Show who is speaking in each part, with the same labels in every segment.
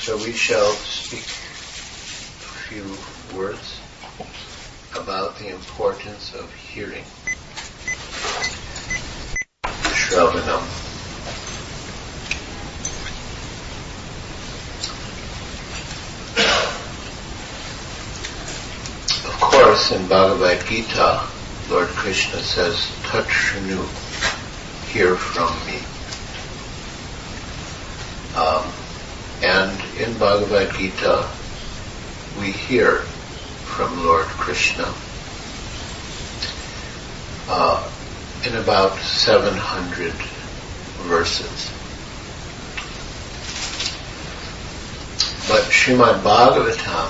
Speaker 1: So we shall speak a few words about the importance of hearing. Shravanam. Of course, in Bhagavad Gita, Lord Krishna says, Tat Shrinu, hear from me. And in Bhagavad Gita, we hear from Lord Krishna in about 700 verses. But Srimad Bhagavatam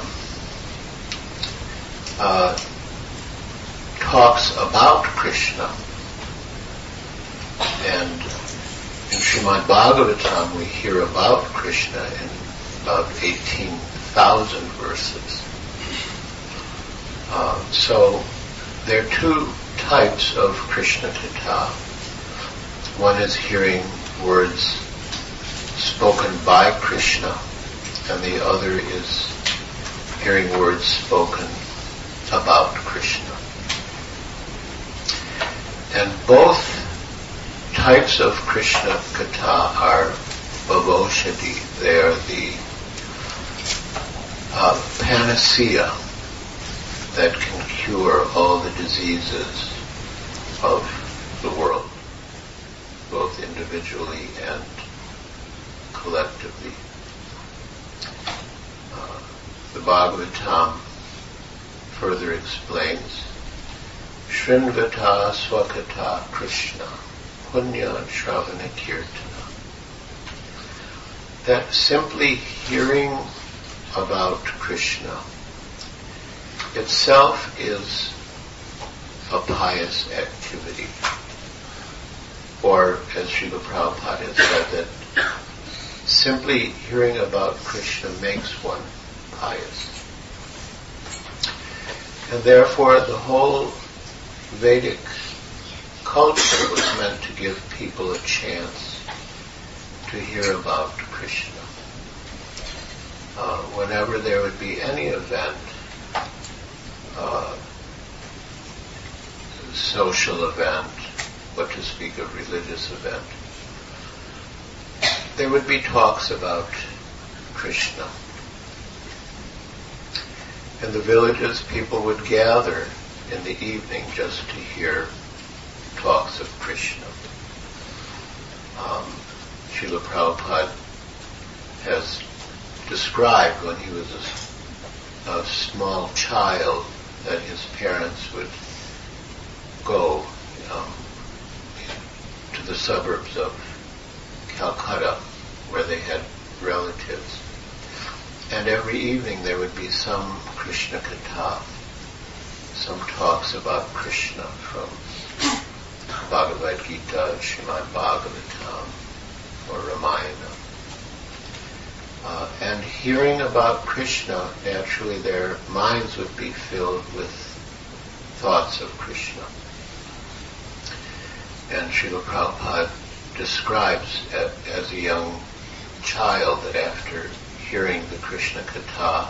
Speaker 1: talks about Krishna, and in Srimad Bhagavatam we hear about Krishna in about 18,000 verses. So there are two types of Krishna Katha. One is hearing words spoken by Krishna, and the other is hearing words spoken about Krishna. And both types of Krishna Katha are Bhavaushadhi. They are the panacea that can cure all the diseases of the world, both individually and collectively. The Bhagavatam further explains, Shrinvata Swakata Krishna, Punya Shravana Kirtana. That simply hearing about Krishna itself is a pious activity. Or, as Srila Prabhupada has said, that simply hearing about Krishna makes one pious. And therefore the whole Vedic culture was meant to give people a chance to hear about Krishna. Whenever there would be any event, social event, what to speak of religious event, there would be talks about Krishna. In the villages, people would gather in the evening just to hear talks of Krishna. Srila Prabhupada has described when he was a small child that his parents would go to the suburbs of Calcutta where they had relatives. And every evening there would be some Krishna Katha, some talks about Krishna from Bhagavad Gita, Srimad Bhagavatam, or Ramayana. And hearing about Krishna, naturally their minds would be filled with thoughts of Krishna. And Srila Prabhupada describes as a young child that after hearing the Krishna Katha,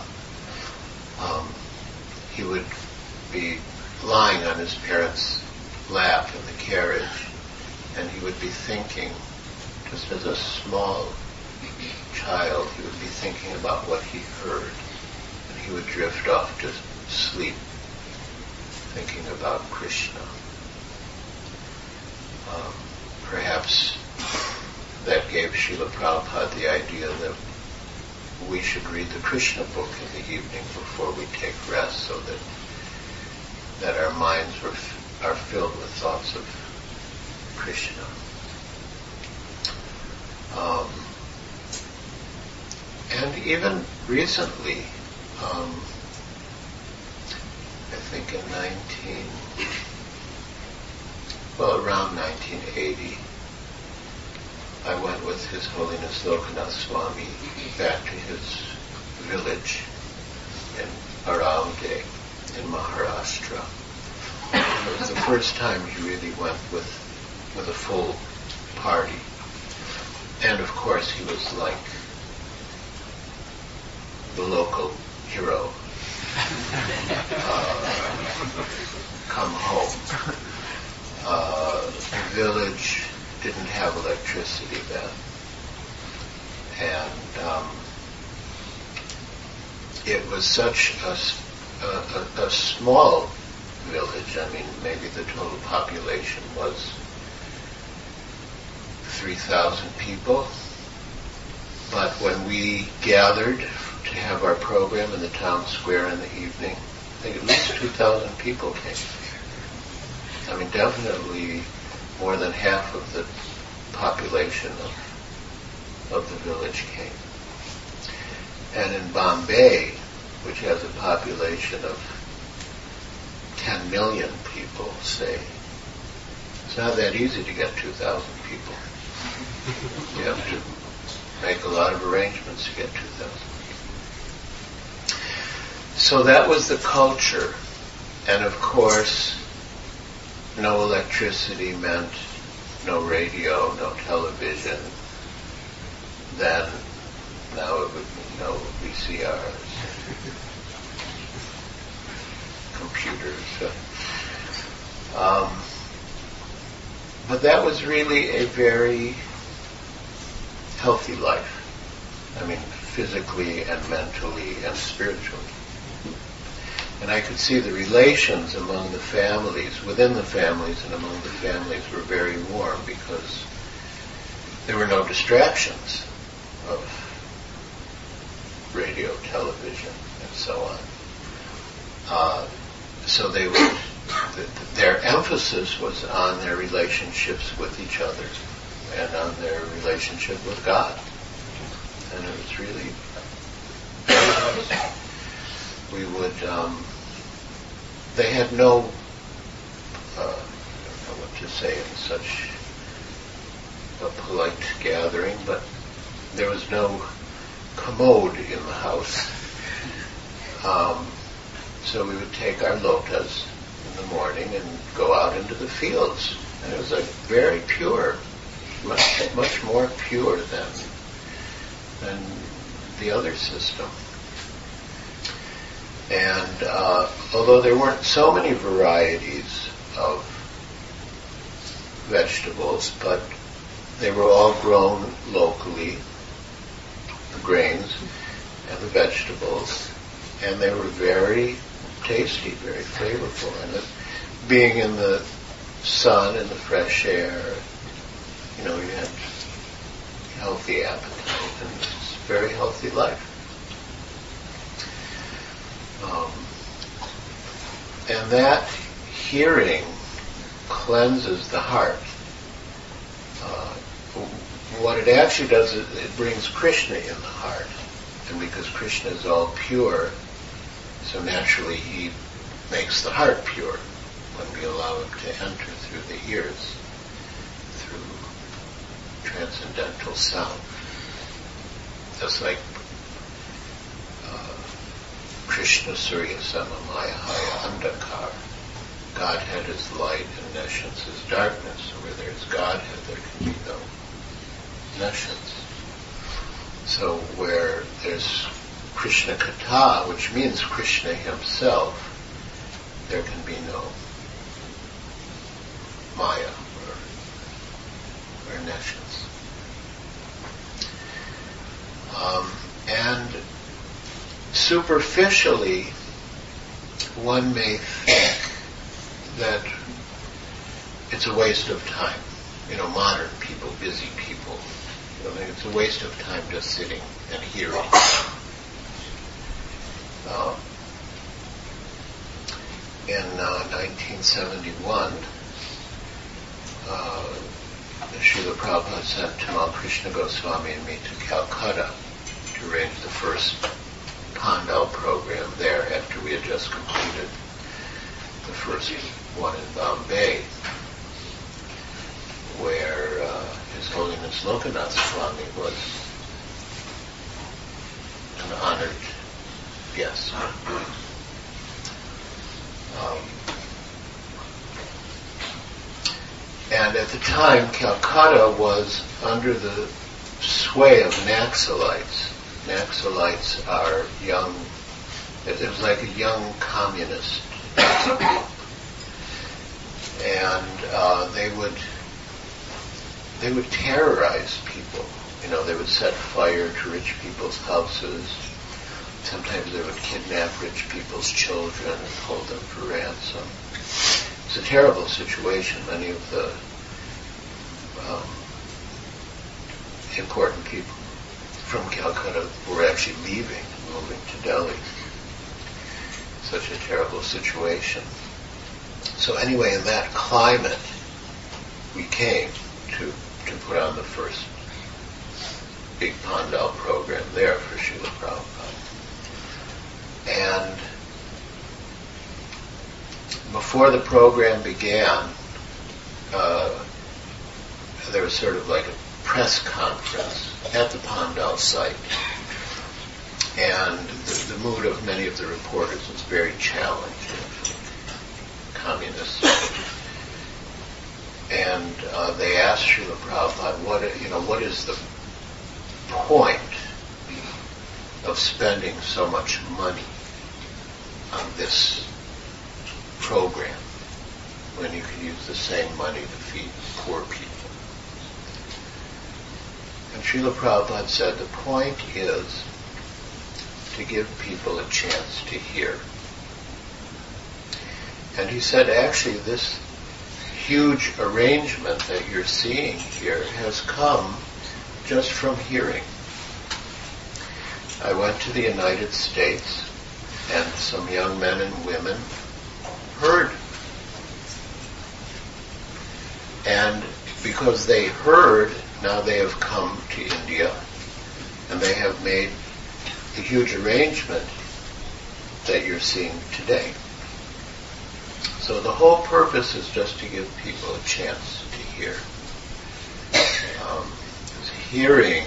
Speaker 1: he would be lying on his parents' lap in the carriage, and he would be thinking, just as a small child, he would be thinking about what he heard, and he would drift off to sleep, thinking about Krishna. Perhaps that gave Srila Prabhupada the idea that we should read the Krishna book in the evening before we take rest, so that our minds are filled with thoughts of Krishna. And even recently, I think around 1980, I went with His Holiness Lokanath Swami back to his village in Aravde in Maharashtra. And it was the first time he really went with a full party. And of course he was like the local hero come home. The village didn't have electricity then, and it was such a small village. I mean, maybe the total population was 3,000 people. But when we gathered to have our program in the town square in the evening, I think at least 2,000 people came. I mean, definitely more than half of the population of the village came. And in Bombay, which has a population of 10 million people, say, it's not that easy to get 2,000 people. You have to make a lot of arrangements to get 2,000 people. So that was the culture. And of course, no electricity meant no radio, no television. Then, now it would mean no VCRs, computers. But that was really a very healthy life. I mean, physically and mentally and spiritually. And I could see the relations among the families, within the families and among the families, were very warm because there were no distractions of radio, television, and so on. So they would, their emphasis was on their relationships with each other and on their relationship with God. And it was really very nice. We would, they had no, I don't know what to say in such a polite gathering, but there was no commode in the house. So we would take our lotas in the morning and go out into the fields. And it was like very pure, much more pure than the other system. And although there weren't so many varieties of vegetables, but they were all grown locally, the grains and the vegetables, and they were very tasty, very flavorful. And being in the sun and the fresh air, you know, you had healthy appetite, and it's a very healthy life. And that hearing cleanses the heart. What it actually does is it brings Krishna in the heart. And because Krishna is all pure, so naturally he makes the heart pure when we allow him to enter through the ears, through transcendental sound. Just like Krishna Surya Samamaya Haya Andakar. Godhead is light and nescience is darkness. So where there is Godhead, there can be no nescience. So where there's Krishna Katha, which means Krishna himself, there can be no Maya or nescience. And superficially, one may think that it's a waste of time. You know, modern people, busy people, you know, it's a waste of time just sitting and hearing. In 1971, Srila Prabhupada sent Tamal Krishna Goswami and me to Calcutta to arrange the first Pandal program there after we had just completed the first one in Bombay, where His Holiness Lokanath Swami was an honored guest. And at the time, Calcutta was under the sway of Naxalites. Naxalites are young. It was like a young communist group, and they would terrorize people. They would set fire to rich people's houses. Sometimes they would kidnap rich people's children and hold them for ransom. It's a terrible situation. Many of the important people from Calcutta were actually leaving, moving to Delhi. Such a terrible situation. So anyway, in that climate, we came to put on the first big Pandal program there for Srila Prabhupada. And before the program began, there was sort of like a press conference at the Pandal site. And the mood of many of the reporters was very challenging, communist. And they asked Srila Prabhupada, what is the point of spending so much money on this program when you could use the same money to feed poor people? And Srila Prabhupada said the point is to give people a chance to hear. And he said, actually, this huge arrangement that you're seeing here has come just from hearing. I went to the United States, and some young men and women heard. And because they heard, now they have come to India, and they have made the huge arrangement that you're seeing today. So the whole purpose is just to give people a chance to hear. Hearing,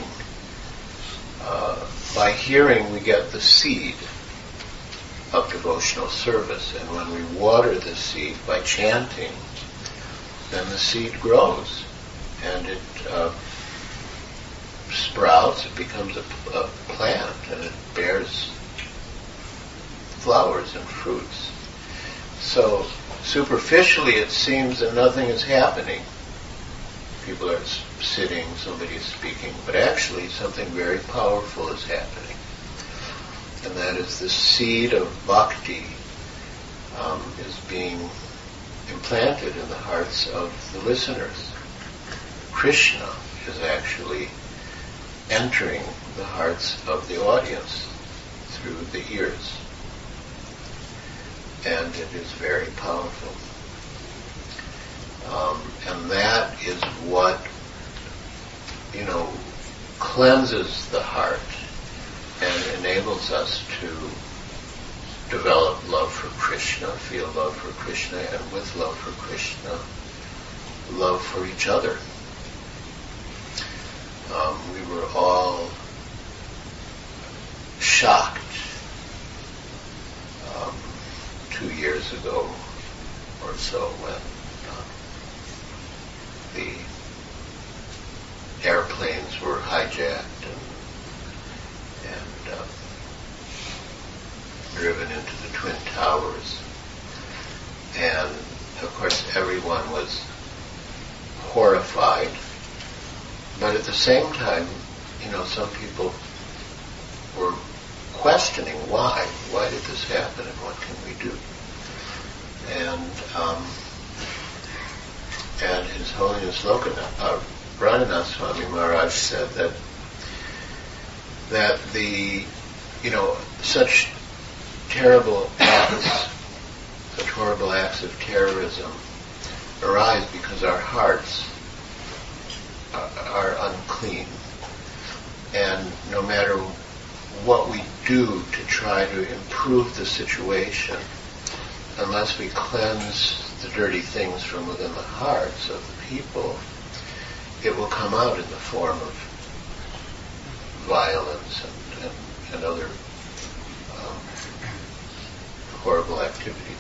Speaker 1: by hearing we get the seed of devotional service, and when we water the seed by chanting, then the seed grows, and it sprouts, it becomes a plant, and it bears flowers and fruits. So superficially it seems that nothing is happening. People are sitting, somebody is speaking, but actually something very powerful is happening. And that is the seed of bhakti is being implanted in the hearts of the listeners. Krishna is actually entering the hearts of the audience through the ears. And it is very powerful. And that is what, cleanses the heart and enables us to develop love for Krishna, feel love for Krishna, and with love for Krishna, love for each other. We were all shocked 2 years ago or so when the airplanes were hijacked and driven into the Twin Towers. And of course everyone was horrified, but at the same time, some people were questioning why did this happen and what can we do? And His Holiness Radhanath Swami Maharaj said that the such terrible acts, such horrible acts of terrorism arise because our hearts are unclean, and no matter what we do to try to improve the situation, unless we cleanse the dirty things from within the hearts of the people, it will come out in the form of violence and other horrible activities.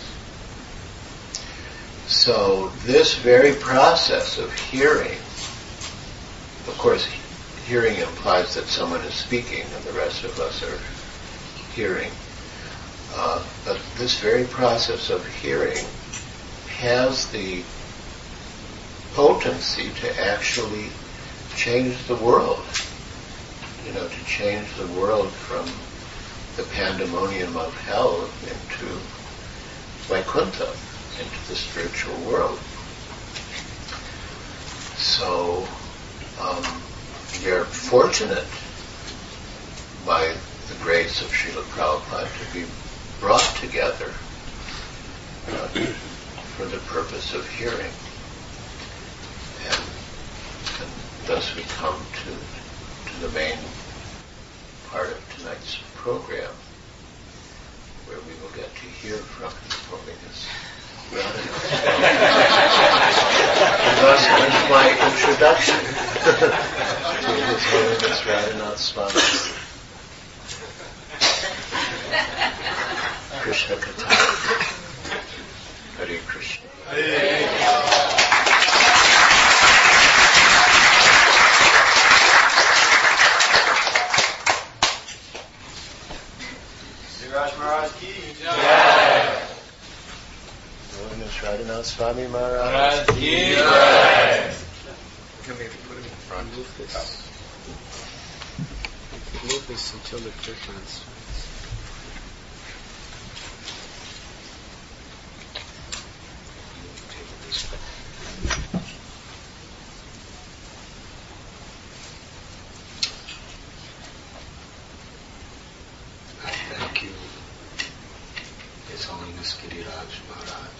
Speaker 1: So this very process of hearing, of course, hearing implies that someone is speaking and the rest of us are hearing. But this very process of hearing has the potency to actually change the world. To change the world from the pandemonium of hell into Vaikuntha, into the spiritual world. So, we are fortunate by the grace of Srila Prabhupada to be brought together for the purpose of hearing. And thus we come to the main part of tonight's program, where we will get to hear from His Holiness Radhanath. And thus ends my introduction to His Holiness Radhanath Swami. Krishna Katha. Hare Krishna.
Speaker 2: Giriraj Maharaj ki jai.
Speaker 1: Holiness Radhanath Swami Maharaj
Speaker 2: ki jai.
Speaker 3: Maybe put him in front. Move this until the kirtans.
Speaker 4: Thank you, His Holiness Giriraj Maharaj.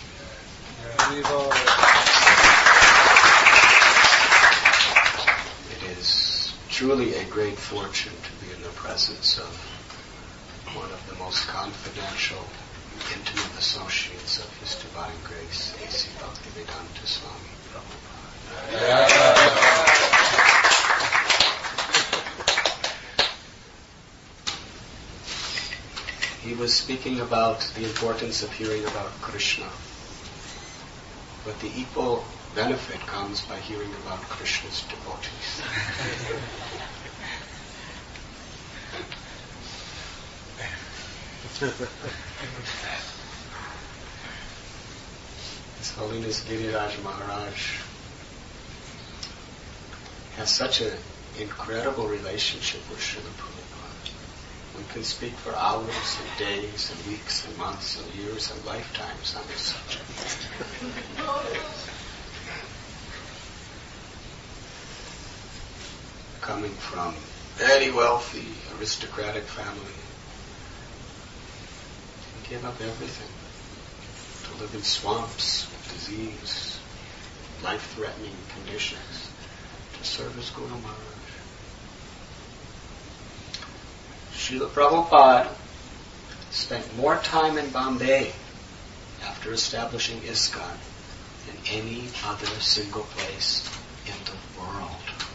Speaker 4: It is truly a great fortune to be in the presence of one of the most confidential, intimate associates of His Divine Grace, A.C. Bhaktivedanta Swami Prabhupada. He was speaking about the importance of hearing about Krishna. But the equal benefit comes by hearing about Krishna's devotees. His Holiness Giriraj Maharaj has such an incredible relationship with Srila Prabhupada. One can speak for hours and days and weeks and months and years and lifetimes on this subject. Coming from very wealthy, aristocratic family, he gave up everything to live in swamps, disease, life-threatening conditions, to serve as Guru Maharaj. Srila Prabhupada spent more time in Bombay after establishing ISKCON than any other single place in the world.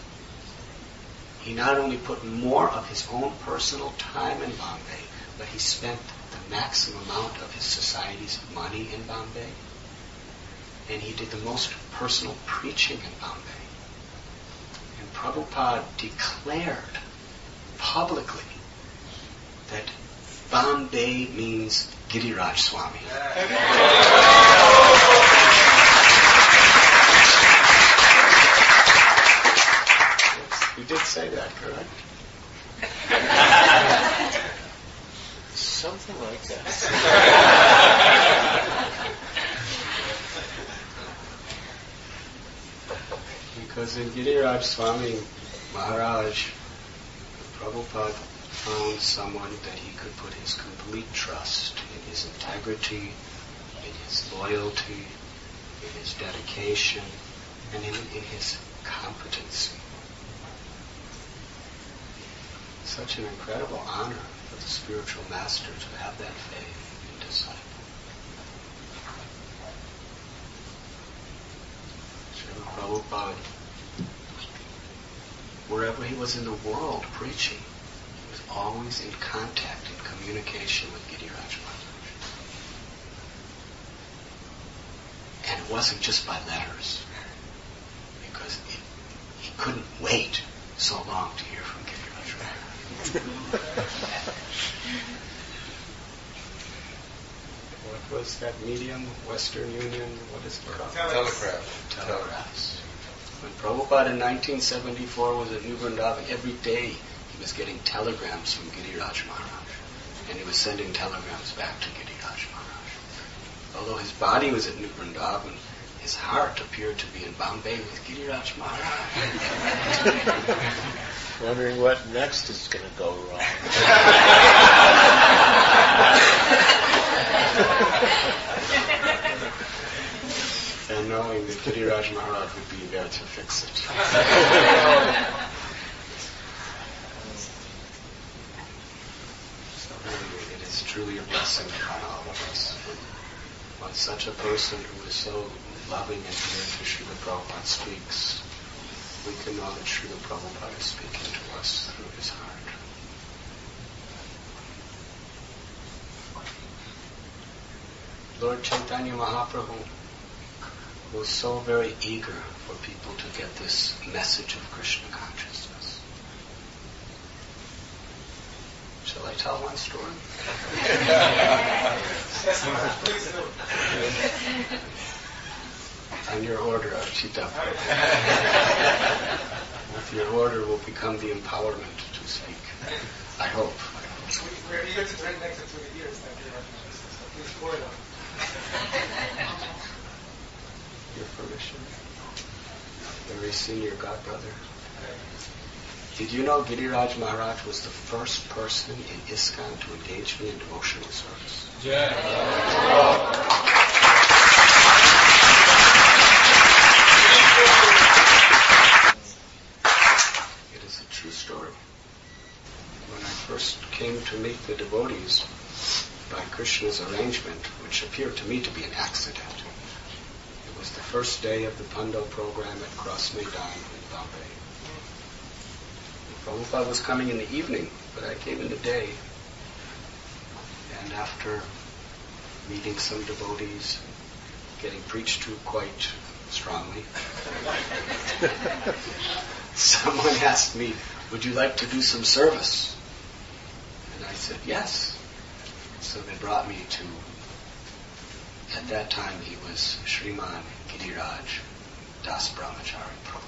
Speaker 4: He not only put more of his own personal time in Bombay, but he spent the maximum amount of his society's money in Bombay. And he did the most personal preaching in Bombay. And Prabhupada declared publicly that Bombay means Giriraj Swami. You did say that, correct?
Speaker 1: Something like that.
Speaker 4: Because in Giriraj Swami Maharaj, Prabhupada found someone that he could put his complete trust in his integrity, in his loyalty, in his dedication, and in his competency. Such an incredible honor for the spiritual master to have that faith in disciple. Srila Prabhupada, wherever he was in the world preaching, he was always in contact and communication with Giriraj Maharaj. And it wasn't just by letters, because he couldn't wait so long to hear from Giriraj Maharaj. What was that medium? Western Union? What is it called? Telegraphs. When Prabhupada in 1974 was at New Vrindavan, every day he was getting telegrams from Giriraj Maharaj. And he was sending telegrams back to Giriraj Maharaj. Although his body was at New Vrindavan, his heart appeared to be in Bombay with Giriraj Maharaj.
Speaker 1: Wondering what next is going to go wrong.
Speaker 4: And knowing that Giriraj Maharaj would be there to fix it. So really, it is truly a blessing upon all of us. When such a person who is so loving and dear to Srila Prabhupada speaks, we can know that Srila Prabhupada is speaking to us through his heart. Lord Chaitanya Mahaprabhu was so very eager for people to get this message of Krishna consciousness. Shall I tell one story? On your order, Archita. With your order will become the empowerment to speak. I hope.
Speaker 2: We're eager to drink next to the ears. Thank you very much. So please pour it out.
Speaker 4: Your permission. Very senior godbrother. Did you know Giriraj Maharaj was the first person in ISKCON to engage me in devotional service?
Speaker 2: Yeah.
Speaker 4: It is a true story. When I first came to meet the devotees by Krishna's arrangement, which appeared to me to be an accident, it was the first day of the Pando program at Cross Maidan in Bombay. Prabhupada was coming in the evening, but I came in the day. And after meeting some devotees, getting preached to quite strongly, someone asked me, would you like to do some service? And I said, yes. So they brought me to, at that time he was Sriman Giriraj Das Brahmachari Prabhu.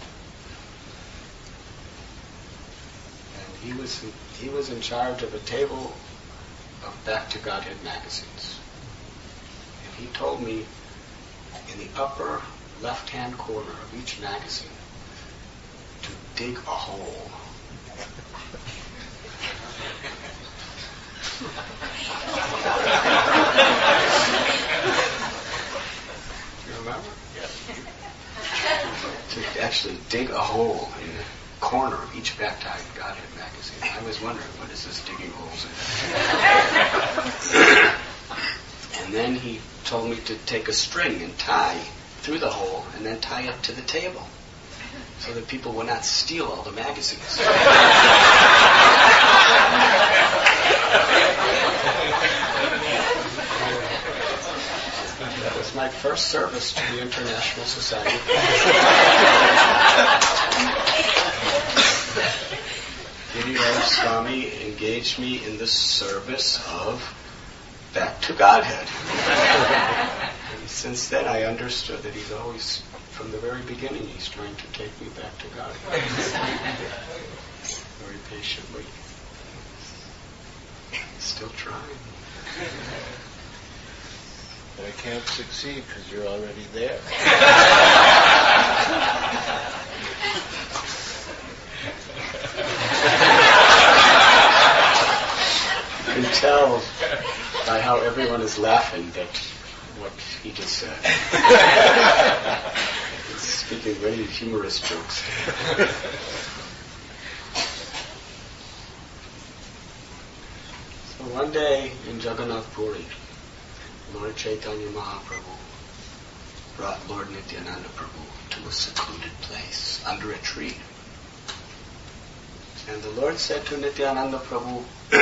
Speaker 4: And he was in charge of a table of Back to Godhead magazines. And he told me in the upper left-hand corner of each magazine to dig a hole. You remember? Yes. To actually dig a hole in the corner of each Back to Godhead magazine. I was wondering, what is this digging holes in? And then he told me to take a string and tie through the hole and then tie it to the table so that people would not steal all the magazines. That was my first service to the International Society. Giriraj Swami engaged me in the service of Back to Godhead. And since then I understood that he's always, from the very beginning, he's trying to take me back to Godhead. Very patiently. Still trying.
Speaker 1: But I can't succeed because you're already there.
Speaker 4: You can tell by how everyone is laughing that what he just said. He's speaking very humorous jokes. So one day in Jagannath Puri, Lord Chaitanya Mahaprabhu brought Lord Nityananda Prabhu to a secluded place under a tree. And the Lord said to Nityananda Prabhu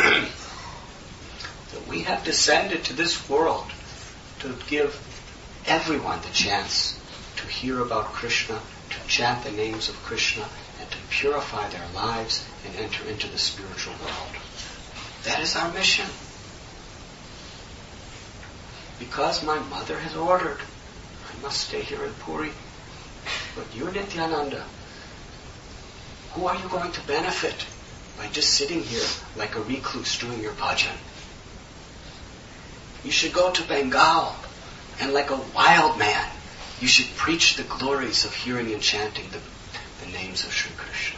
Speaker 4: that we have descended to this world to give everyone the chance to hear about Krishna, to chant the names of Krishna, and to purify their lives and enter into the spiritual world. That is our mission. Because my mother has ordered, I must stay here in Puri. But you, Nityananda, who are you going to benefit by just sitting here like a recluse doing your bhajan? You should go to Bengal, and like a wild man, you should preach the glories of hearing and chanting the names of Sri Krishna.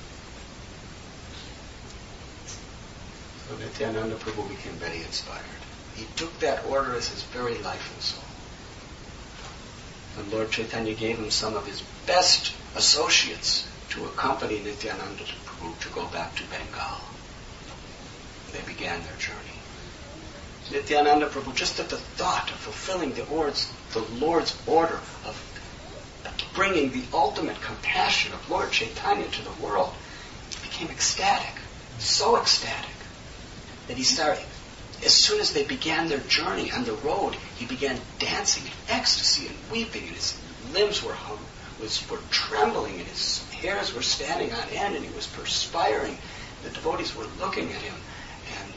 Speaker 4: So Nityananda Prabhu became very inspired. He took that order as his very life and soul. And Lord Chaitanya gave him some of his best associates to accompany Nityananda Prabhu to go back to Bengal. They began their journey. Nityananda Prabhu, just at the thought of fulfilling the Lord's order of bringing the ultimate compassion of Lord Chaitanya to the world, he became ecstatic, so ecstatic, that he started, as soon as they began their journey on the road, he began dancing in ecstasy and weeping, and his limbs were trembling, and his hairs were standing on end, and he was perspiring. The devotees were looking at him, and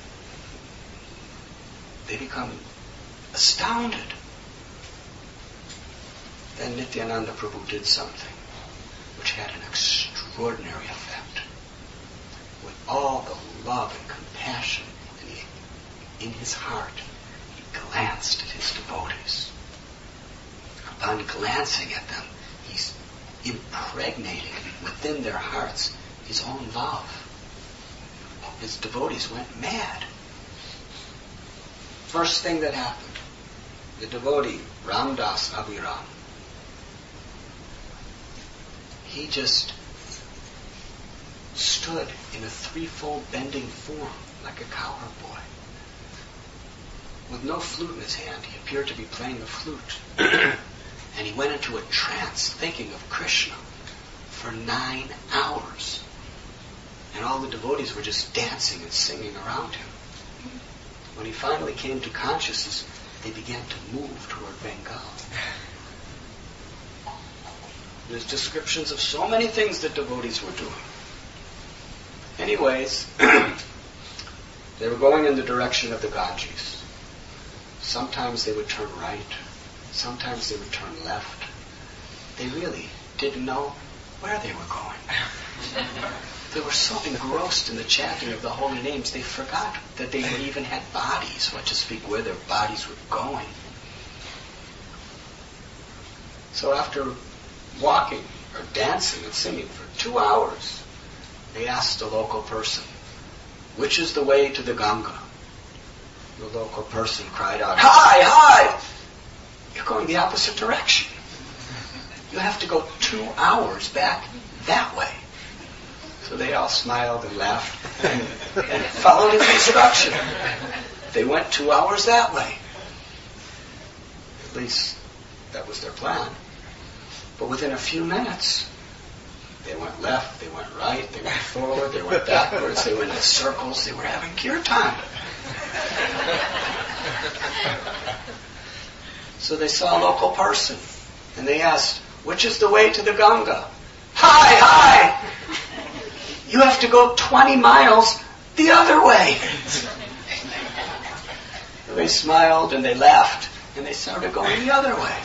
Speaker 4: they become astounded. Then Nityananda Prabhu did something which had an extraordinary effect. With all the love and compassion in his heart, he glanced at his devotees. Upon glancing at them, he's impregnating within their hearts his own love. His devotees went mad. First thing that happened, the devotee, Ramdas Abhiram, he just stood in a threefold bending form like a cowherd boy. With no flute in his hand, he appeared to be playing the flute. And he went into a trance thinking of Krishna for 9 hours. And all the devotees were just dancing and singing around him. When he finally came to consciousness, they began to move toward Bengal. There's descriptions of so many things that devotees were doing. Anyways, they were going in the direction of the Ganges. Sometimes they would turn right. Sometimes they would turn left. They really didn't know where they were going. They were so engrossed in the chanting of the holy names, they forgot that they even had bodies, what to speak where their bodies were going. So after walking or dancing and singing for 2 hours, they asked the local person, which is the way to the Ganga? The local person cried out, "Hi, hi! You're going the opposite direction. You have to go 2 hours back that way." So they all smiled and laughed and followed his instruction. They went 2 hours that way. At least that was their plan. But within a few minutes, they went left, they went right, they went forward, they went backwards, they went in circles, they were having kirtan. So they saw a local person, and they asked, "Which is the way to the Ganga?" "Hi, hi! You have to go 20 miles the other way." So they smiled and they laughed, and they started going the other way.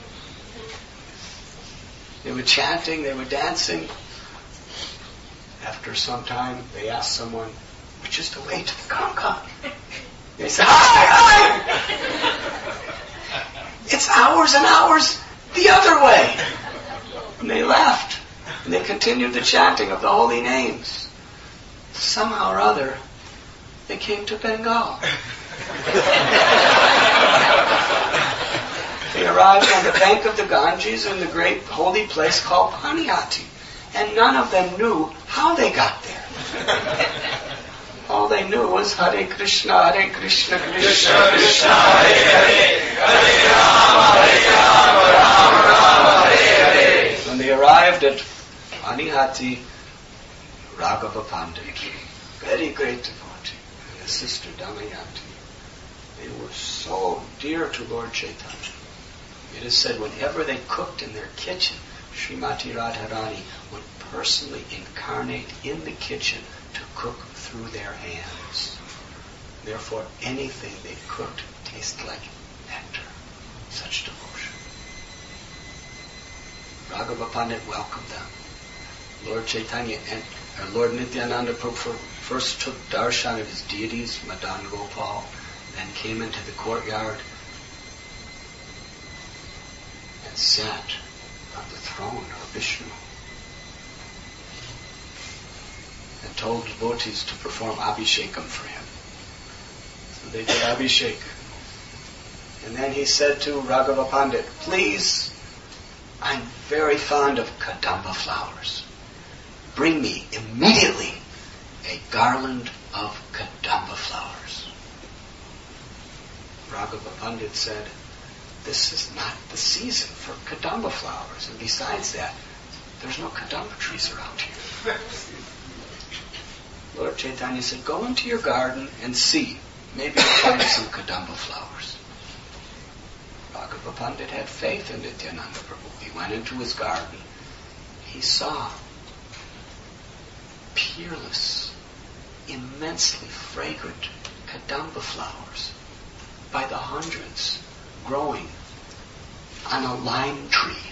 Speaker 4: They were chanting, they were dancing. After some time, they asked someone, "Which is the way to the Ganga?" They said, "Hi, hi! It's hours and hours the other way." And they laughed. And they continued the chanting of the holy names. Somehow or other, they came to Bengal. They arrived on the bank of the Ganges in the great holy place called Paniyati. And none of them knew how they got there. All they knew was Hare Krishna, Krishna Krishna, Hare Hare, Hare Rama, Rama, Hare Hare. When they arrived at Paniyati, Raghava Pandit, very great devotee, and his sister Damayanti, they were so dear to Lord Chaitanya. It is said whenever they cooked in their kitchen, Srimati Radharani would personally incarnate in the kitchen to cook through their hands. Therefore, anything they cooked tasted like nectar. Such devotion. Raghava Pandit welcomed them. Lord Chaitanya and Lord Nityananda Prabhu first took darshan of his deities, Madan Gopal, then came into the courtyard and sat on the throne of Vishnu and told devotees to perform Abhishekam for him. So they did Abhishek. And then he said to Raghava Pandit, please, I'm very fond of Kadamba flowers. Bring me immediately a garland of Kadamba flowers. Raghava Pandit said, this is not the season for Kadamba flowers. And besides that, there's no Kadamba trees around here. Lord Chaitanya said, go into your garden and see. Maybe you'll find some Kadamba flowers. Raghava Pandit had faith in Nityananda Prabhu. He went into his garden. He saw peerless, immensely fragrant Kadamba flowers by the hundreds growing on a lime tree.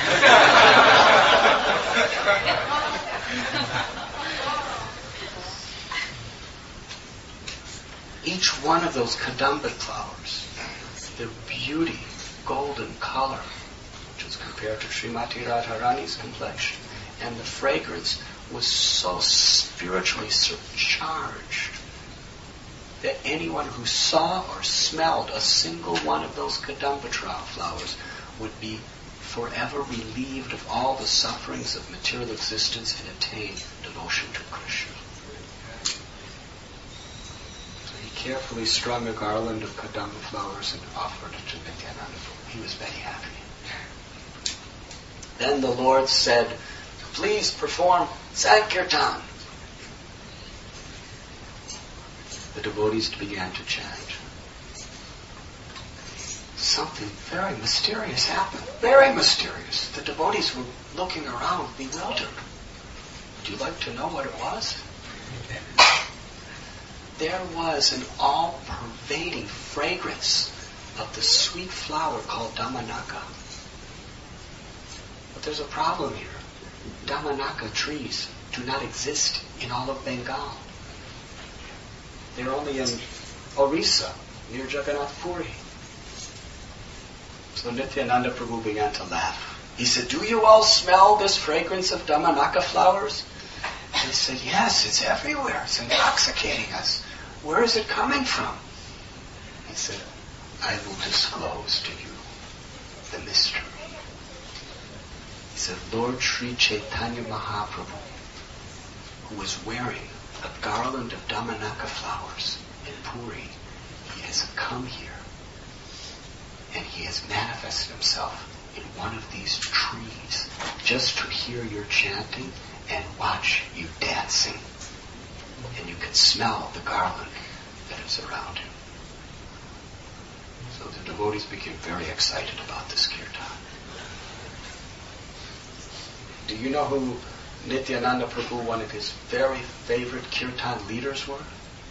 Speaker 4: Each one of those Kadamba flowers, their beauty, golden color, which was compared to Srimati Radharani's complexion, and the fragrance was so spiritually surcharged that anyone who saw or smelled a single one of those Kadamba flowers would be forever relieved of all the sufferings of material existence and attain devotion to Krishna. So he carefully strung a garland of Kadamba flowers and offered it to Nityananda. He was very happy. Then the Lord said, please perform Sankirtan. The devotees began to chant. Something very mysterious happened. Very mysterious. The devotees were looking around, bewildered. Would you like to know what it was? There was an all-pervading fragrance of the sweet flower called Damanaka. But there's a problem here. Damanaka trees do not exist in all of Bengal. They're only in Orissa, near Jagannath Puri. So Nityananda Prabhu began to laugh. He said, do you all smell this fragrance of Damanaka flowers? And they said, yes, it's everywhere. It's intoxicating us. Where is it coming from? He said, I will disclose to you the mystery. He said, Lord Sri Chaitanya Mahaprabhu, who was wearing a garland of Damanaka flowers in Puri, he has come here and he has manifested himself in one of these trees just to hear your chanting and watch you dancing. And you can smell the garland that is around him. So the devotees became very excited about this kirtan. Do you know who Nityananda Prabhu, one of his very favorite kirtan leaders, were?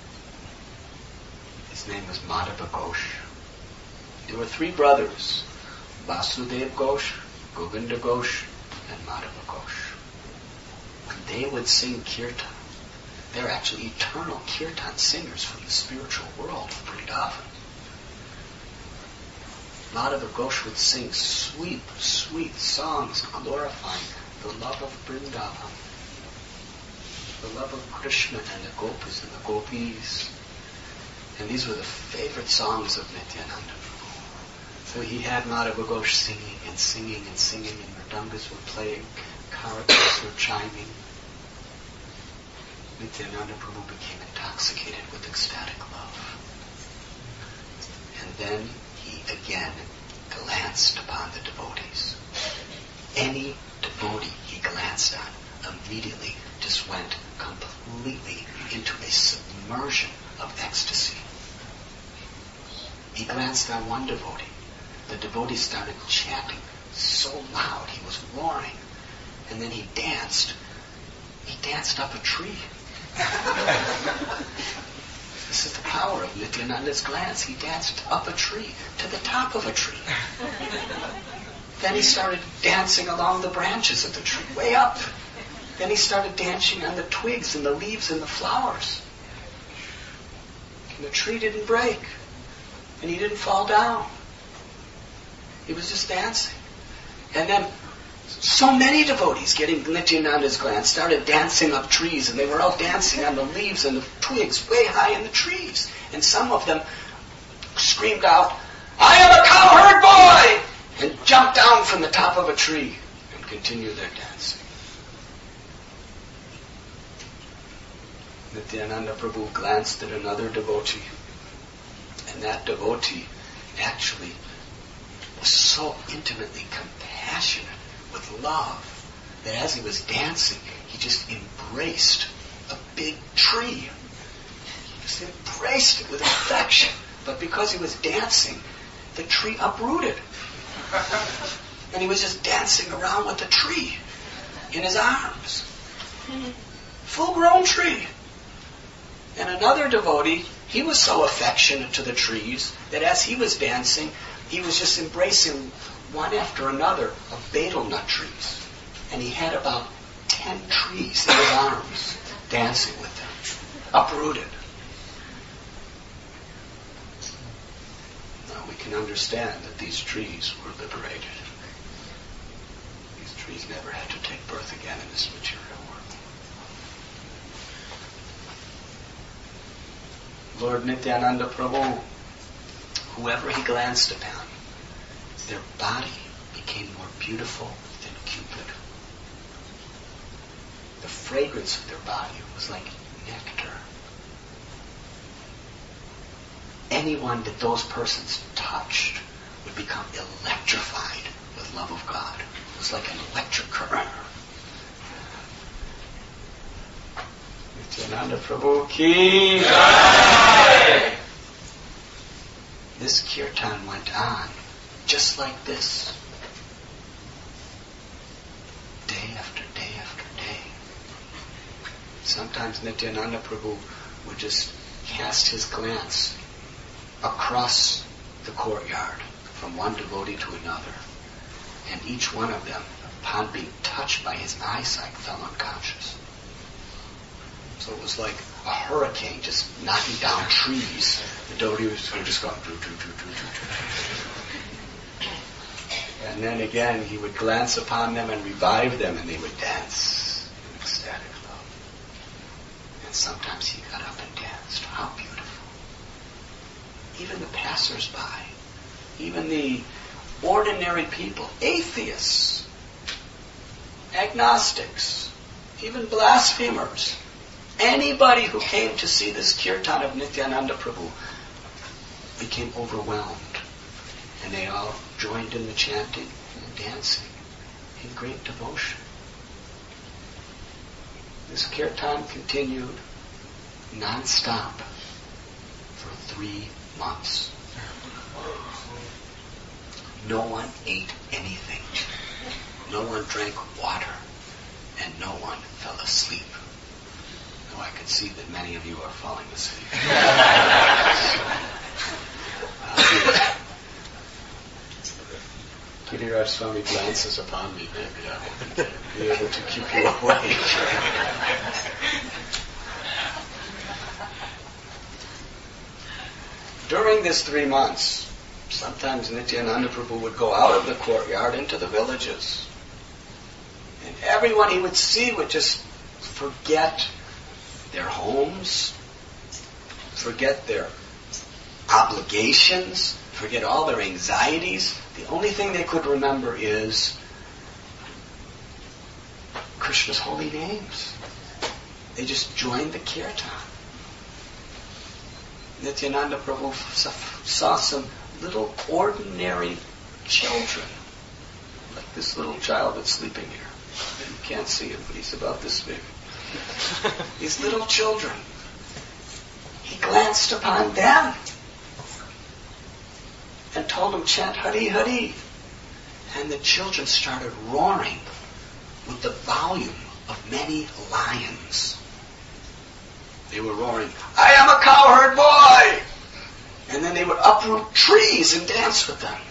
Speaker 4: His name was Madhava Ghosh. There were three brothers, Vasudev Ghosh, Govinda Ghosh, and Madhava Ghosh. When they would sing kirtan, they're actually eternal kirtan singers from the spiritual world of Vrindavan. Madhava Ghosh would sing sweet, sweet songs glorifying the love of Vrindavan, the love of Krishna and the gopis and the gopis. And these were the favorite songs of Nityananda Prabhu. So he had Madhava Ghosh singing and singing and singing, and mridangas were playing, karakas were chiming. Nityananda Prabhu became intoxicated with ecstatic love. And then he again glanced upon the devotees. Any devotee he glanced on immediately just went completely into a submersion of ecstasy. He glanced on one devotee. The devotee started chanting so loud he was roaring. And then he danced danced up a tree. This is the power of Nityananda's glance. He danced up a tree, to the top of a tree. Then he started dancing along the branches of the tree, way up. Then he started dancing on the twigs and the leaves and the flowers. And the tree didn't break. And he didn't fall down. He was just dancing. And then so many devotees getting Nityananda's glance started dancing up trees, and they were all dancing on the leaves and the twigs way high in the trees. And some of them screamed out, "I am a cowherd boy!" and jumped down from the top of a tree and continued their dancing. Nityananda Prabhu glanced at another devotee, and that devotee actually was so intimately compassionate with love that as he was dancing, he just embraced a big tree. He just embraced it with affection. But because he was dancing, the tree uprooted. And he was just dancing around with the tree in his arms. Full-grown tree. And another devotee, he was so affectionate to the trees that as he was dancing, he was just embracing one after another of betel nut trees. And he had about 10 trees in his arms, dancing with them, uprooted. Now we can understand that these trees were liberated. These trees never had to take birth again in this material world. Lord Nityananda Prabhu, whoever he glanced upon, their body became more beautiful than Cupid. The fragrance of their body was like nectar. Anyone that those persons touched would become electrified with love of God. It was like an electric current. Nityananda Prabhu ki jai! This kirtan went on just like this, day after day after day. Sometimes Nityananda Prabhu would just cast his glance across the courtyard from one devotee to another, and each one of them, upon being touched by his eyesight, fell unconscious. So it was like a hurricane just knocking down trees. The devotees were just going, doo, doo, doo, doo, doo, doo. And then again, he would glance upon them and revive them, and they would dance in ecstatic love. And sometimes he got up and danced. How beautiful. Even the passers-by, even the ordinary people, atheists, agnostics, even blasphemers, anybody who came to see this kirtan of Nityananda Prabhu became overwhelmed. And they all joined in the chanting and dancing in great devotion. This kirtan continued non-stop for 3 months. No one ate anything. No one drank water. And no one fell asleep. Though I can see that many of you are falling asleep. Giriraj Swami glances upon me, maybe I will be able to keep you awake. During this 3 months, sometimes Nityananda Prabhu would go out of the courtyard into the villages. And everyone he would see would just forget their homes, forget their obligations, forget all their anxieties. The only thing they could remember is Krishna's holy names. They just joined the kirtan. Nityananda Prabhu saw some little ordinary children, like this little child that's sleeping here. You can't see him, but he's about this big. These little children. He glanced upon them and told them, chant Hari Hari. And the children started roaring with the volume of many lions. They were roaring, "I am a cowherd boy!" And then they would uproot trees and dance with them.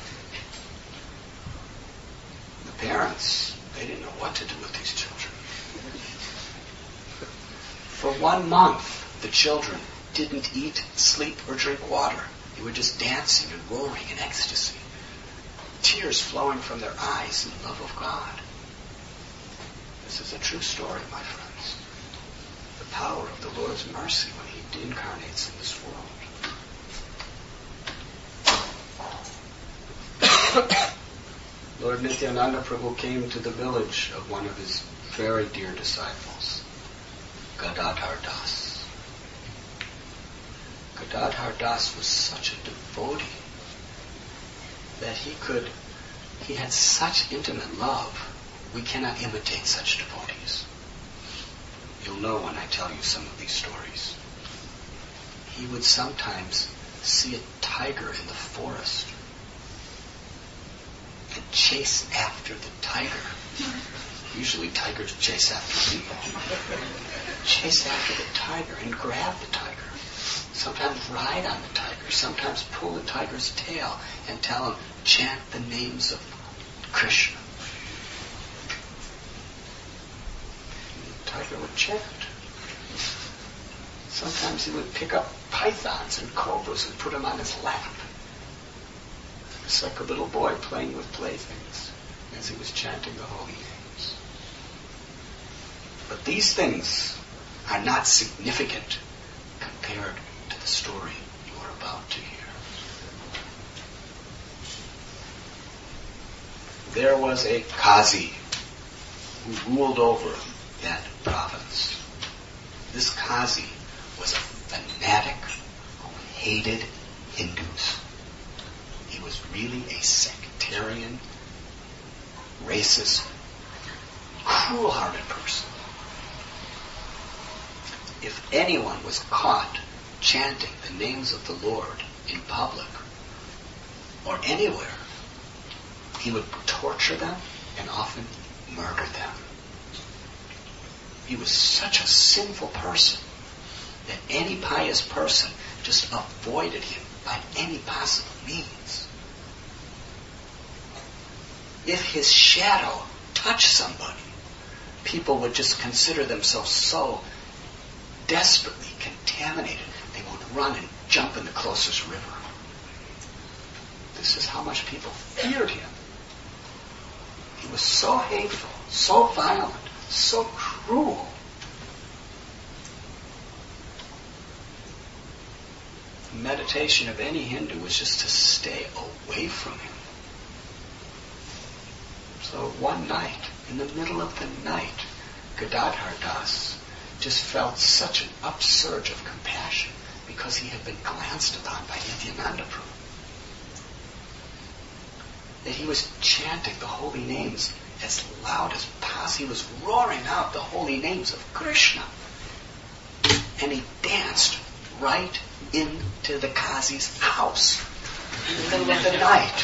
Speaker 4: The parents, they didn't know what to do with these children. For 1 month, the children didn't eat, sleep, or drink water. They were just dancing and roaring in ecstasy, tears flowing from their eyes in the love of God. This is a true story, my friends. The power of the Lord's mercy when He incarnates in this world. Lord Nityananda Prabhu came to the village of one of his very dear disciples, Gadadhar Das. Gadadhar Das was such a devotee that he had such intimate love. We cannot imitate such devotees. You'll know when I tell you some of these stories. He would sometimes see a tiger in the forest and chase after the tiger. Usually tigers chase after people. Chase after the tiger and grab the tiger. Sometimes ride on the tiger. Sometimes pull the tiger's tail and tell him, chant the names of Krishna. And the tiger would chant. Sometimes he would pick up pythons and cobras and put them on his lap. It's like a little boy playing with playthings as he was chanting the holy names. But these things are not significant compared to the story you are about to hear. There was a Qazi who ruled over that province. This Qazi was a fanatic who hated Hindus. He was really a sectarian, racist, cruel-hearted person. If anyone was caught chanting the names of the Lord in public or anywhere, he would torture them and often murder them. He was such a sinful person that any pious person just avoided him by any possible means. If his shadow touched somebody, people would just consider themselves so desperately contaminated, they would run and jump in the closest river. This is how much people feared him. He was so hateful, so violent, so cruel. The meditation of any Hindu was just to stay away from him. So one night, in the middle of the night, Gadadhar Das just felt such an upsurge of compassion because he had been glanced upon by Nityananda Prabhu that he was chanting the holy names as loud as possible. He was roaring out the holy names of Krishna. And he danced right into the Qazi's house in the middle of the night.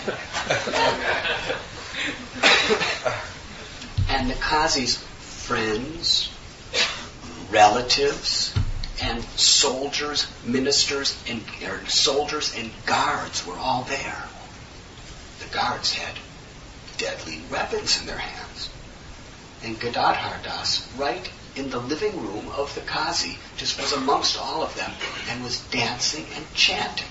Speaker 4: And the Qazi's friends, relatives, and soldiers, ministers, and soldiers and guards were all there. The guards had deadly weapons in their hands. And Gadadhar Das, right in the living room of the Qazi, just was amongst all of them and was dancing and chanting.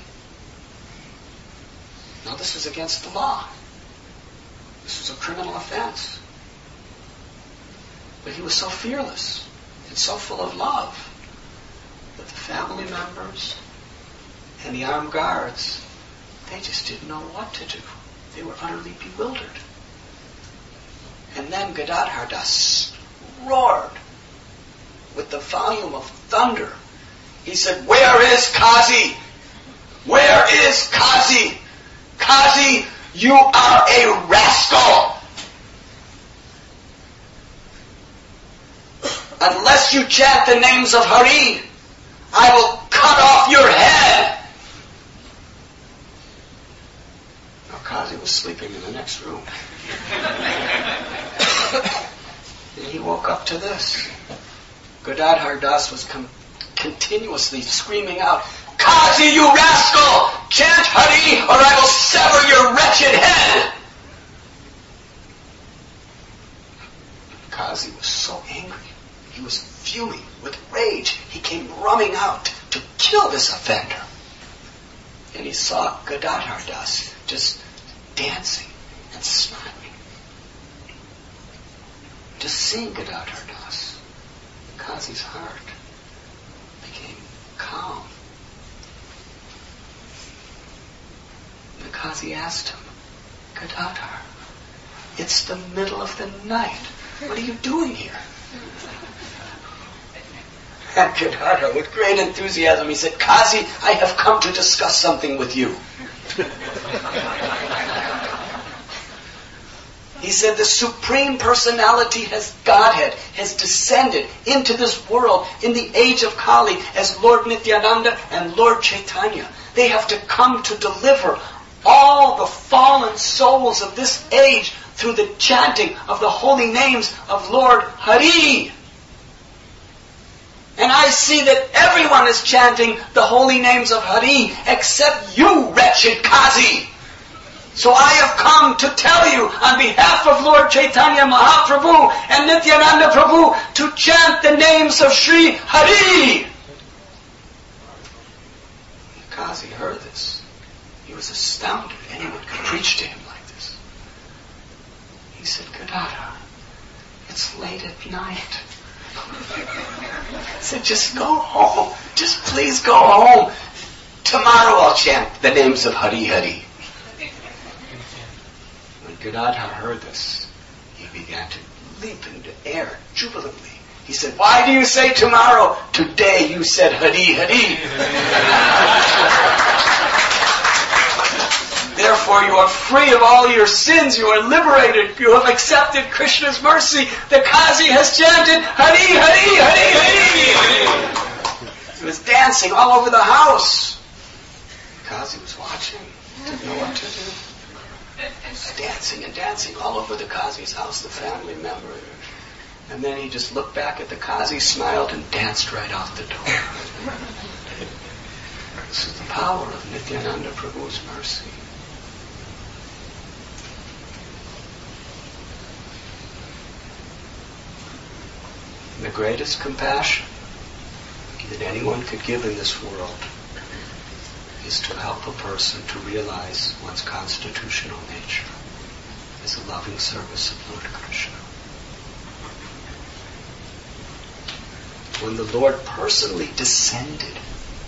Speaker 4: Now this was against the law. This was a criminal offense. But he was so fearless and so full of love that the family members and the armed guards, they just didn't know what to do. They were utterly bewildered. And then Gadadhar Das roared with the volume of thunder. He said, "Where is Qazi? Where is Qazi? Qazi, you are a rascal! Unless you chant the names of Hari, I will cut off your head." Now Qazi was sleeping in the next room. And he woke up to this. Gadadhar Das was continuously screaming out, "Kazi, you rascal! Chant Hari or I will sever your wretched head!" Kazi was so angry. He was fuming with rage. He came running out to kill this offender. And he saw Gadadhar Das just dancing and smiling. Just seeing Gadadhar Das, Kazi's heart became calm. The Kazi asked him, "Gadadhar, it's the middle of the night. What are you doing here?" And Gadadhar, with great enthusiasm, he said, "Kazi, I have come to discuss something with you." He said, "The Supreme Personality, Godhead, has descended into this world in the age of Kali as Lord Nityananda and Lord Chaitanya. They have to come to deliver all the fallen souls of this age through the chanting of the holy names of Lord Hari. And I see that everyone is chanting the holy names of Hari except you, wretched Kazi. So I have come to tell you on behalf of Lord Chaitanya Mahaprabhu and Nityananda Prabhu to chant the names of Sri Hari." The Kazi heard this. He was astounded anyone could preach to him like this. He said, "Gadadhar, it's late at night." He said, "Just go home. Just please go home. Tomorrow I'll chant the names of Hari Hari." When Gadadhar heard this, he began to leap into air jubilantly. He said, "Why do you say tomorrow? Today you said Hari Hari. Therefore you are free of all your sins. You are liberated. You have accepted Krishna's mercy. The Kazi has chanted Hari Hari Hari Hari." He was dancing all over the house. The Kazi was watching. Didn't know what to do. He was dancing and dancing all over the Kazi's house, the family members. And then he just looked back at the Kazi, smiled, and danced right out the door. This is the power of Nityananda Prabhu's mercy. The greatest compassion that anyone could give in this world is to help a person to realize one's constitutional nature as a loving service of Lord Krishna. When the Lord personally descended,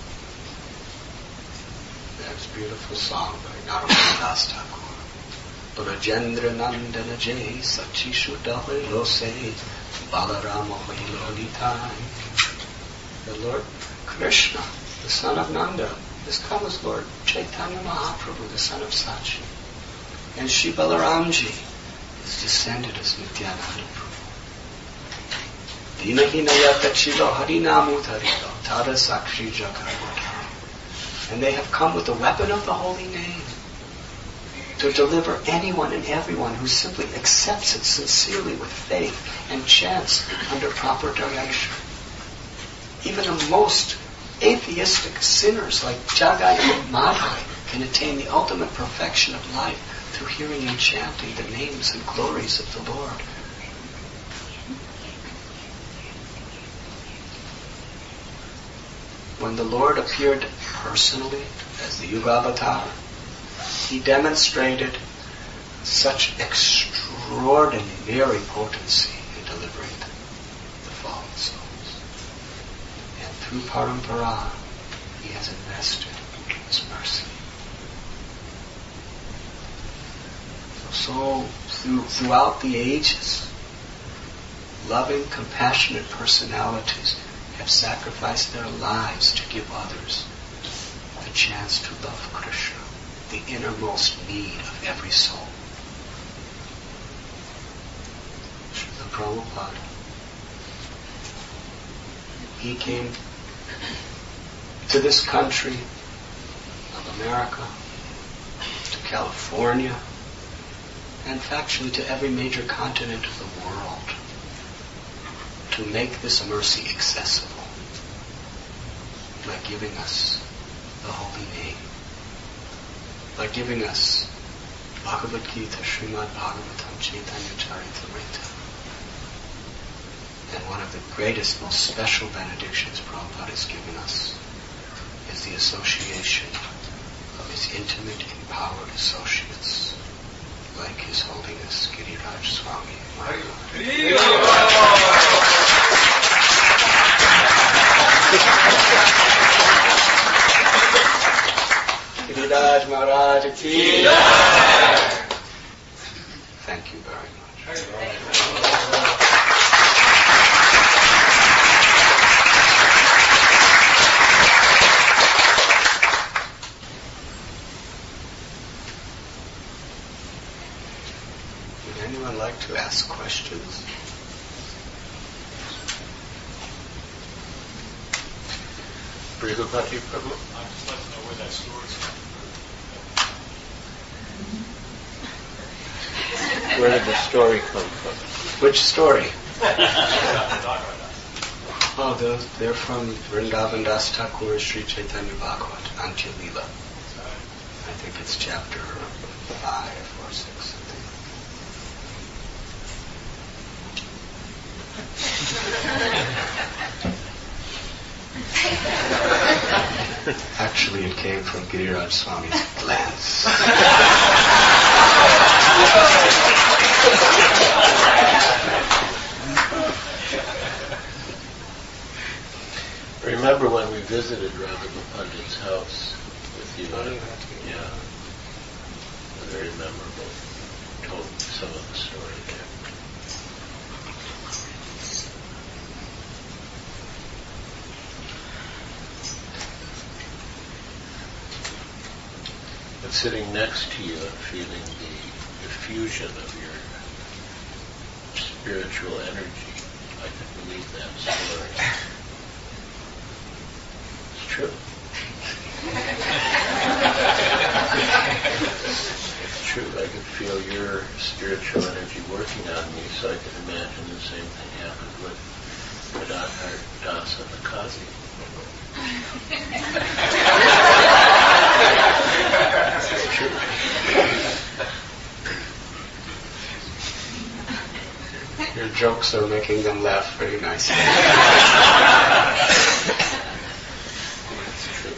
Speaker 4: that's a beautiful song by Narottam Das Thakur. Brajendra Nandana Jai Sachishuddha Lose Balarama Lolitai. The Lord Krishna, the son of Nanda, has come as Lord Chaitanya Mahaprabhu, the son of Sachi. And Shri Balaramji is descended as Nityananda Prabhu. Dinahinayata Chilo Harinamudharito Tada Sakshi Jakarvata. And they have come with the weapon of the holy name to deliver anyone and everyone who simply accepts it sincerely with faith and chants under proper direction. Even the most atheistic sinners like Jagai and Madhai can attain the ultimate perfection of life through hearing and chanting the names and glories of the Lord. When the Lord appeared personally as the Yuga Avatar, he demonstrated such extraordinary potency in delivering the fallen souls. And through Parampara, he has invested his mercy. So throughout the ages, loving, compassionate personalities have sacrificed their lives to give others the chance to love Krishna, the innermost need of every soul. Srila Prabhupada, he came to this country of America, to California, and actually to every major continent of the world to make this mercy accessible by giving us the holy name, by giving us Bhagavad Gita, Srimad Bhagavatam, Chaitanya Charitamrita. And one of the greatest, most special benedictions Prabhupada has given us is the association of his intimate, empowered associates, like His Holiness Giriraj Swami Maharaj. Giriraj Maharaj ki jai. Thank you very much. Would anyone like to ask questions?
Speaker 1: Brihupati Prabhu?
Speaker 5: I'd just like to know where that story's coming from.
Speaker 1: Where did the story come from?
Speaker 4: Which story?
Speaker 5: Talk about
Speaker 4: Oh, they're from Vrindavan Das Thakur Sri Chaitanya Bhagavat, Antya Leela. I think it's chapter 5 or 6. Actually, it came from Giriraj Swami's glance.
Speaker 1: Remember when we visited Radha Pandit's house with you? Yeah. Very memorable. Told some of the story there. But sitting next to you and feeling the diffusion of your spiritual energy, I can believe that story. It's true. It's true. I could feel your spiritual energy working on me, so I can imagine the same thing happened with Gadadhar Das and the Kazi. It's true.
Speaker 4: Your jokes are making them laugh very nicely.
Speaker 1: It's true.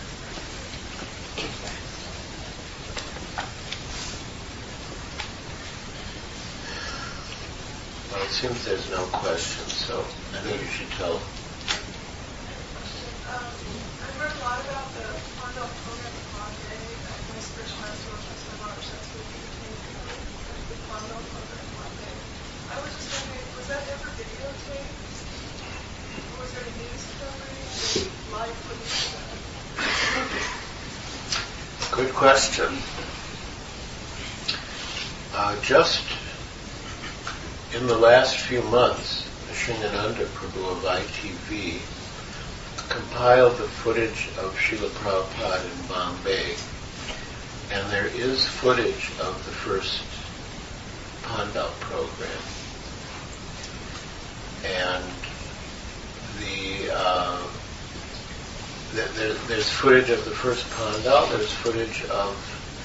Speaker 1: Well, it seems there's no question, so I think you should tell.
Speaker 6: I heard a lot about the Pandal program in Bombay, and my spiritual master was Professor Maharaj, that's what he became the Pandal program in Bombay. I was just wondering, was that ever videotaped? Or was there a news coverage, live footage of that?
Speaker 1: Good question. Just in the last few months, Srinananda Prabhu of ITV compiled the footage of Srila Prabhupada in Bombay, and there is footage of the first Pandal program. And there's footage of the first Pandal, there's footage of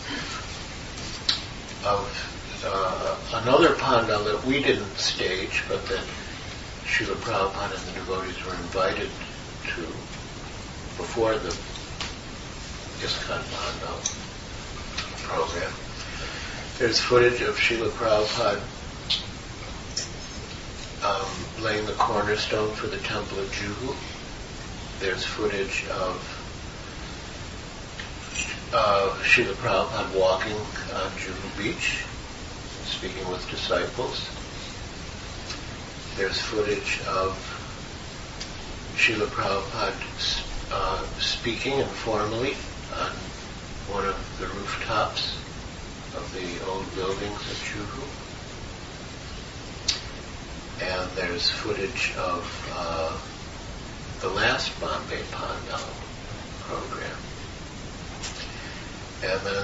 Speaker 1: another Pandal that we didn't stage, but that Srila Prabhupada and the devotees were invited to before the ISKCON Pandal program. There's footage of Srila Prabhupada laying the cornerstone for the Temple of Juhu. There's footage of Srila Prabhupada walking on Juhu Beach, speaking with disciples. There's footage of Srila Prabhupada speaking informally on one of the rooftops of the old buildings of Juhu. And there's footage of the last Bombay Pandal program. And then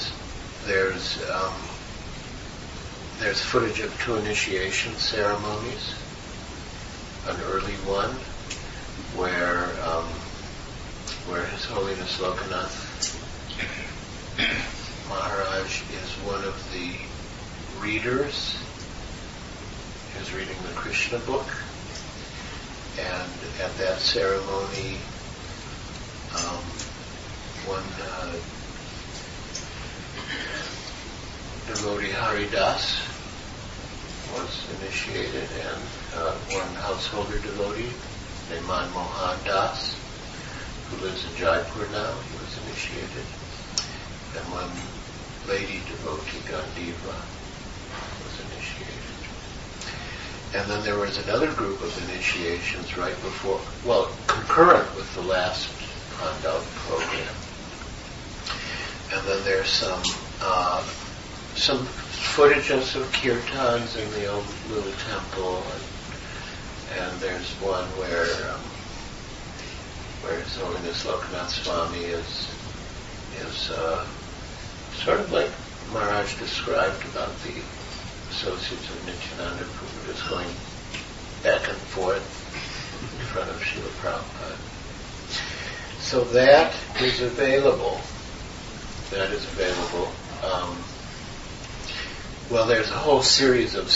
Speaker 1: there's footage of 2 initiation ceremonies. an early one where His Holiness Lokanath Maharaj is one of the readers. He was reading the Krishna book, and at that ceremony, one devotee Haridas was initiated, and one householder devotee named Manmohan Das, who lives in Jaipur now, he was initiated, and one lady devotee, Gandiva, was initiated. And then there was another group of initiations right before, concurrent with the last Pandal program. And then there's some footages of kirtans in the old little temple, and there's one where His Holiness Lokanath Swami is sort of like Maharaj described about the associates of Nityananda Prabhu, just going back and forth in front of Srila Prabhupada. So that is available. There's a whole series of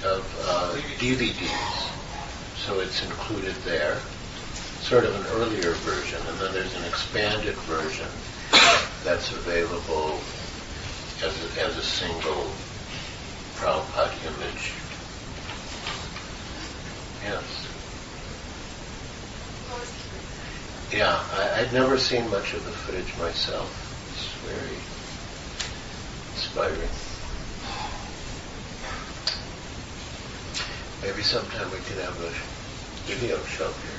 Speaker 1: DVDs, so it's included there. Sort of an earlier version, and then there's an expanded version that's available as a single Prabhupada image. Yes. Yeah, I'd never seen much of the footage myself. It's very inspiring. Maybe sometime we can have a video show here.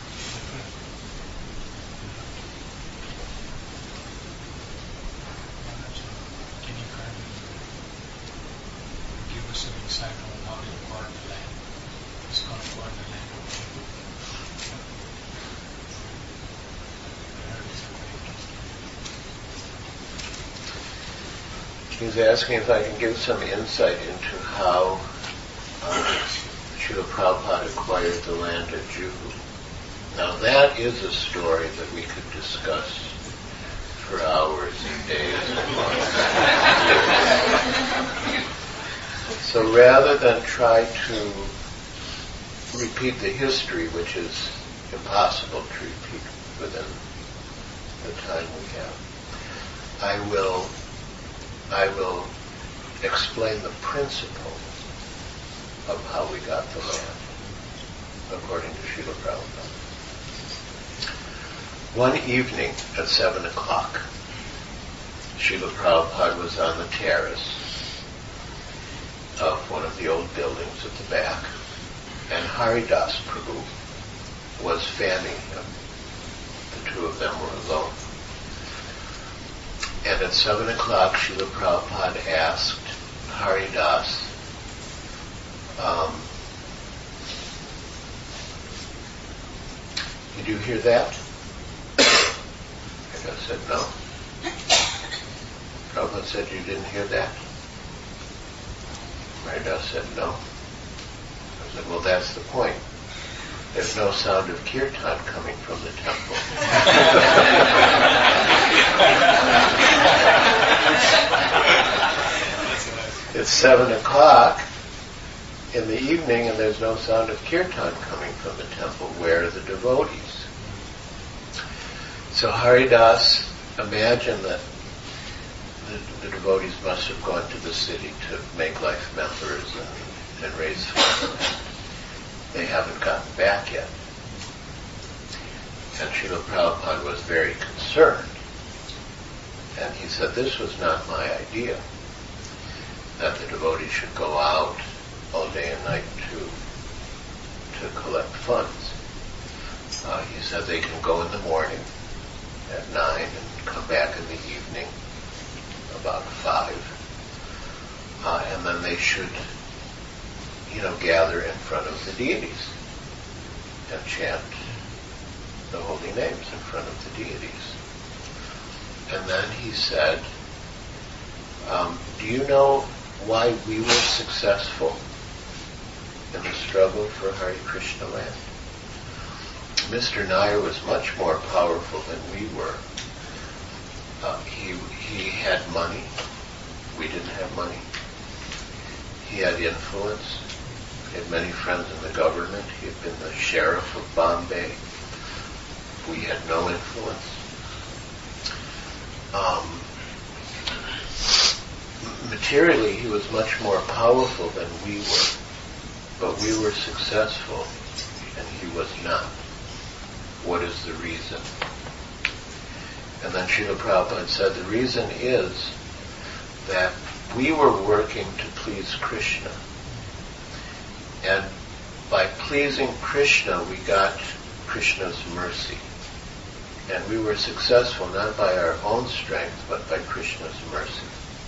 Speaker 5: Can you kind of give us an insight on how they acquired the land? It's going to acquire the land of people.
Speaker 1: He's asking if I can give some insight into how Srila Prabhupada acquired the land at Juhu. Now that is a story that we could discuss for hours and days and months. So rather than try to repeat the history, which is impossible to repeat within the time we have, I will explain the principle of how we got the land, according to Srila Prabhupada. One evening at 7 o'clock, Srila Prabhupada was on the terrace of one of the old buildings at the back, and Haridas Prabhu was fanning him. The two of them were alone. And at 7 o'clock, Srila Prabhupada asked Haridas, did you hear that? Haridas said, no. Prabhupada said, you didn't hear that? Haridas said, no. I said, well, that's the point. There's no sound of kirtan coming from the temple. It's 7 o'clock in the evening and there's no sound of kirtan coming from the temple. Where are the devotees? So Haridas imagined that the devotees must have gone to the city to make life members and raise funds. They haven't gotten back yet. And Srila Prabhupada was very concerned. And he said, this was not my idea, that the devotees should go out all day and night to collect funds. He said they can go in the morning at 9 and come back in the evening about 5. And then they should gather in front of the deities and chant the holy names in front of the deities. And then he said, do you know why we were successful in the struggle for Hare Krishna land? Mr. Nair was much more powerful than we were. He had money. We didn't have money. He had influence. He had many friends in the government. He had been the sheriff of Bombay. We had no influence. Materially, he was much more powerful than we were, but we were successful, and he was not. What is the reason? And then Srila Prabhupada said the reason is that we were working to please Krishna. And by pleasing Krishna, we got Krishna's mercy. And we were successful not by our own strength, but by Krishna's mercy.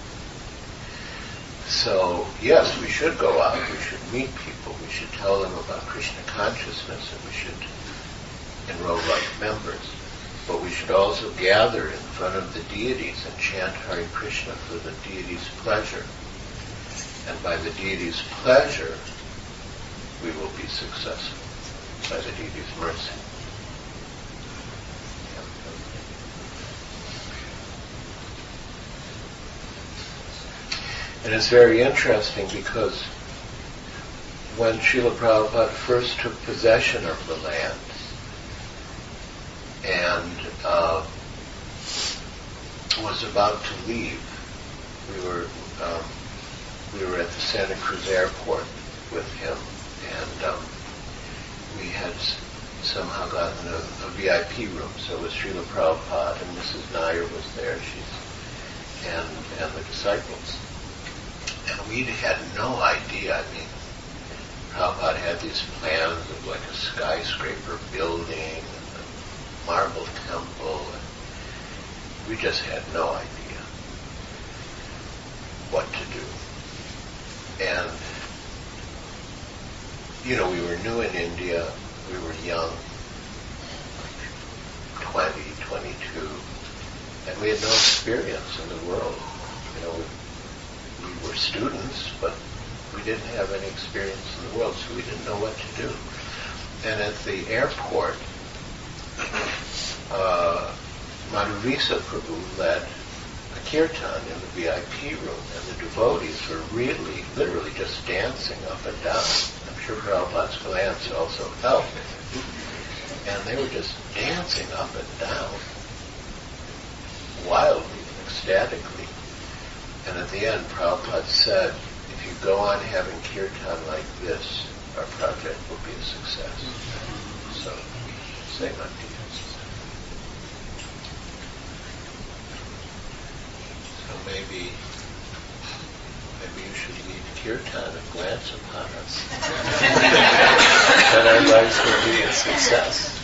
Speaker 1: So, yes, we should go out, we should meet people, we should tell them about Krishna consciousness, and we should enroll like members. But we should also gather in front of the deities and chant Hare Krishna for the deity's pleasure. And by the deity's pleasure, we will be successful, by the deity's mercy. And it's very interesting because when Srila Prabhupada first took possession of the land and was about to leave, we were at the Santa Cruz airport with him, and we had somehow gotten a VIP room. So it was Srila Prabhupada and Mrs. Nair was there, and the disciples. And we had no idea. I mean, Prabhupada had these plans of like a skyscraper building and a marble temple. And we just had no idea what to do. And, we were new in India. We were young, like 20, 22. And we had no experience in the world. We were students, but we didn't have any experience in the world, so we didn't know what to do. And at the airport, Madhurisa Prabhu led a kirtan in the VIP room, and the devotees were really, literally just dancing up and down. I'm sure Prabhupada's glance also helped. And they were just dancing up and down, wildly, ecstatically. And at the end, Prabhupada said, if you go on having kirtan like this, our project will be a success. So, same idea. So maybe you should lead kirtan and glance upon us. Then our lives will be a success.